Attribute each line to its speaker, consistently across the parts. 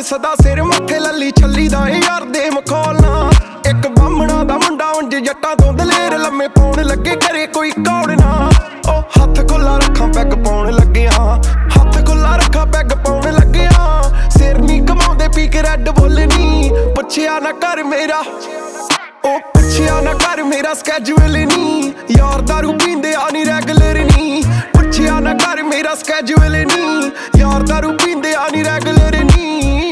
Speaker 1: ਸਦਾ ਸਿਰ ਮੱਥੇ ਲੱਲੀ ਛੱਲੀ ਦਾ ਯਾਰ ਦੇ ਮਖੌਲਣਾ। ਇੱਕ ਬਾਹਮਣਾ ਦਾ ਮੁੰਡਾ ਉਂਝ ਜੱਟਾਂ ਤੋਂ ਦਲੇਰ ਲੰਮੇ ਪਾਉਣ ਲੱਗੇ ਘਰੇ ਕੋਈ ਕੌੜ ਨਾ। ਉਹ ਹੱਥ ਖੁੱਲਾ ਰੱਖਾਂ ਪੈਗ ਪਾਉਣ ਲੱਗਿਆ, ਹੱਥ ਖੁੱਲਾ ਰੱਖਾਂ ਪੈਗ ਪਾਉਣ ਲੱਗਿਆ। ਸਿਰ ਨੀ ਕਮਾਉਂਦੇ ਪੀ ਕੇ ਰੈਡ ਬੁੱਲ ਨੀ, ਪੁੱਛਿਆ ਨਾ ਕਰ ਮੇਰਾ, ਉਹ ਪੁੱਛਿਆ ਨਾ ਕਰ ਮੇਰਾ ਸਕੈਜੂਅਲ ਨੀ। ਯਾਰ ਦਾਰੂ ਪੀਂਦੇ ਆ ਨੀ ਰੈਗੂਲਰ ਨੀ, ਪੁੱਛਿਆ ਨਾ ਕਰ ਮੇਰਾ ਸਕੈਜੂਅਲ ਨੀ। ਯਾਰ ਦਾਰੂ ਪੀਂਦੇ ਆ ਨੀ ਰੈਗੂਲਰ ਨੀ।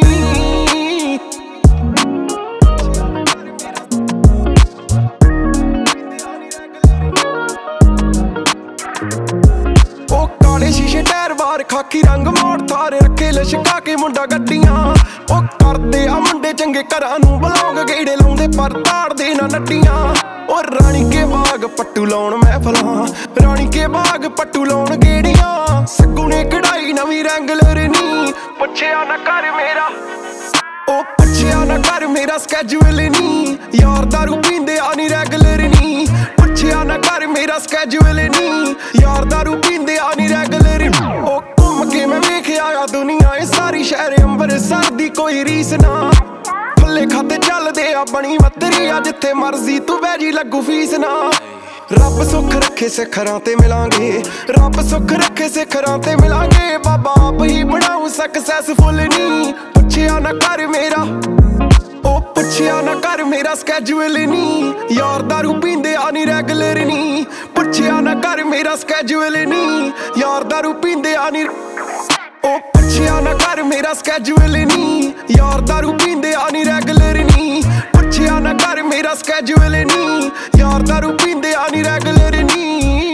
Speaker 1: ਉਹ ਕਾਲੇ ਸ਼ੀਸ਼ੇ ਟਾਇਰ ਬਾਰ ਖਾਕੀ ਰੰਗ ਮੋੜ ਥਾਰ ਰੱਖੇ ਲਸ਼ਕਾ ਕੇ ਮੁੰਡਾ ਗੱਡੀਆਂ। ਉਹ ਕਰਦੇ ਆ ਮੁੰਡੇ ਚੰਗੇ ਘਰਾਂ ਨੂੰ ਬਲੌਂਗ ਗੇੜੇ ਲਾਉਂਦੇ ਪਰ ਤਾੜਦੇ ਨਾ ਨੱਟੀਆਂ। ਉਹ ਰਾਣੀ ਕੇ ਬਾਗ ਪੱਟੂ ਲਾਉਣ ਮਹਿਫਲਾਂ, ਰਾਣੀ ਕੇ ਬਾਗ ਪੱਟੂ ਲਾਉਣ ਗੇੜੀਆਂ। ਸੱਗੂ ਨੇ ਕਢਾਈ ਨਵੀਂ ਰੈਂਗਲਰ ਨੀ, ਪੁੱਛਿਆ ਨਾ ਕਰ ਮੇਰਾ, ਉਹ ਪੁੱਛਿਆ ਨਾ ਕਰ ਮੇਰਾ ਸਕੈਜੂਅਲ ਨੀ। ਯਾਰ ਦਾਰੂ ਪੀਂਦੇ ਆ ਨੀ ਰੈਗੂਲਰ ਨੀ, ਪੁੱਛਿਆ ਨਾ ਕਰ ਮੇਰਾ ਸਕੈਜੂਅਲ ਨੀ। ਯਾਰ ਦਾਰੂ ਪੀਂਦੇ ਆ ਨੀ ਰੈਗੂਲਰ। ਉਹ ਘੁੰਮ ਕੇ ਮੈਂ ਵੇਖ ਆਇਆ ਦੁਨੀਆ ਇਹ ਸਾਰੀ, ਸ਼ਹਿਰ ਅੰਮ੍ਰਿਤਸਰ ਦੀ ਕੋਈ ਰੀਸ ਨਾ। ਖੁੱਲੇ ਖਾਤੇ ਚੱਲਦੇ ਆ ਬਣੀ ਮਤਰੀ ਆ, ਜਿੱਥੇ ਮਰਜ਼ੀ ਤੂੰ ਬਹਿ ਜੀ ਲੱਗੂ ਫੀਸ ਨਾ। ਰੱਬ ਸੁੱਖ ਰੱਖੇ ਸਿਖਰਾਂ ਤੇ ਮਿਲਾਂਗੇ, ਰੱਬ ਸੁੱਖ ਰੱਖੇ ਸਿਖਰਾਂ ਤੇ ਮਿਲਾਂਗੇ। ਬਾਬਾ ਆਪ ਹੀ ਬਣਾਉ ਸਕਸੈਸਫੁਲ ਨੀ, ਪੁੱਛਿਆ ਨਾ ਕਰ ਮੇਰਾ, ਉਹ ਪੁੱਛਿਆ ਨਾ ਕਰ ਮੇਰਾ ਸਕੈਜੂਅਲ ਨੀ। ਯਾਰ ਦਾਰੂ ਪੀਂਦੇ ਆ ਨੀ ਰੈਗੂਲਰ ਨੀ, ਪੁੱਛਿਆ ਨਾ ਕਰ ਮੇਰਾ ਸਕੈਜੂਅਲ ਨੀ। ਯਾਰ ਦਾਰੂ ਪੀਂਦੇ ਆ ਨੀ, ਉਹ ਪੁੱਛਿਆ ਨਾ ਕਰ ਮੇਰਾ ਸਕੈਜੂਅਲ ਨੀ। ਯਾਰ ਦਾਰੂ ਪੀਂਦੇ ਆ ਨੀ ਰੈਗੂਲਰ ਨੀ, ਪੁੱਛਿਆ ਨਾ ਕਰ ਮੇਰਾ ਸਕੈਜੂਅਲ ਨੀ। ਯਾਰ ਦਾਰੂ ਪੀਂਦੇ ਆ ਨੀ ਰੈਗੂਲਰ ਨੀ,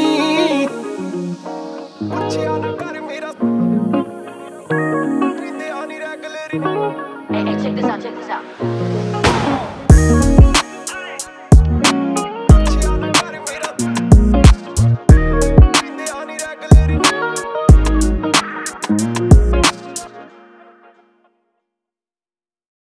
Speaker 1: ਪੁੱਛਿਆ ਨਾ ਕਰ ਮੇਰਾ ਪੀਂਦੇ ਆ ਨੀ ਰੈਗੂਲਰ ਨੀ।
Speaker 2: Hey, check this out, check this out.